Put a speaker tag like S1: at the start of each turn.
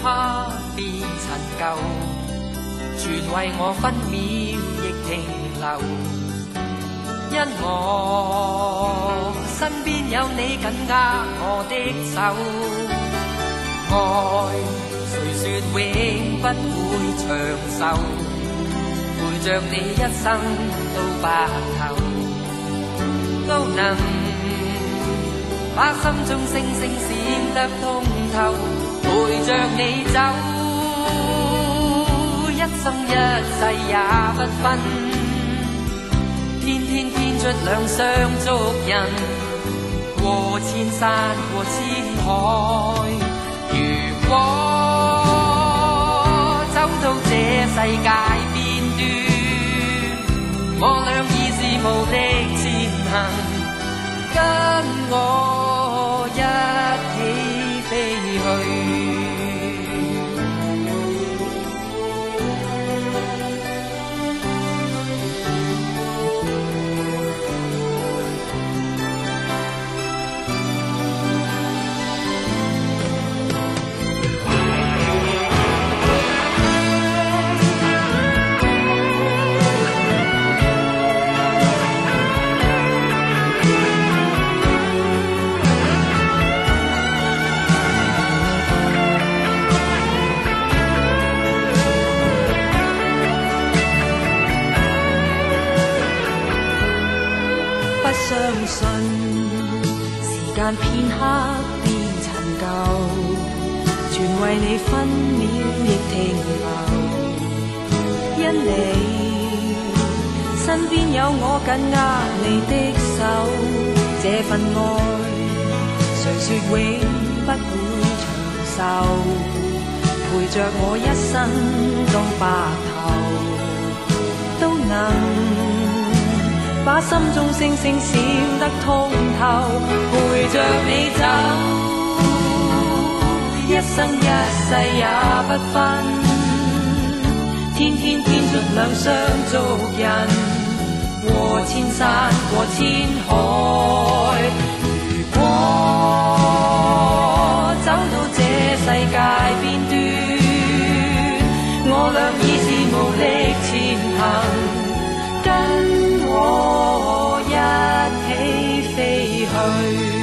S1: 刻變陳舊，全為我分秒亦停留。因我身邊有你緊握我的手，愛誰說永不會長壽，陪着你一生到白頭，都能把心中星星閃得通透，陪着你走，一生一世也不分，天天編出兩雙足印，過千山過千海。如果走到這世界邊端，我倆已是無力前行，跟我一起飛去。相信時間片刻變陳舊，全為你分秒亦停留。因你身邊有我緊握你的手，這份愛誰說永不會長壽，陪着我一生到白頭，都能把心中星星閃得通透，陪着你走，一生一世也不分，天天編出兩雙足印，過千山過千海。如果走到這世界邊端，我倆已是無力前行，跟我一起飛去。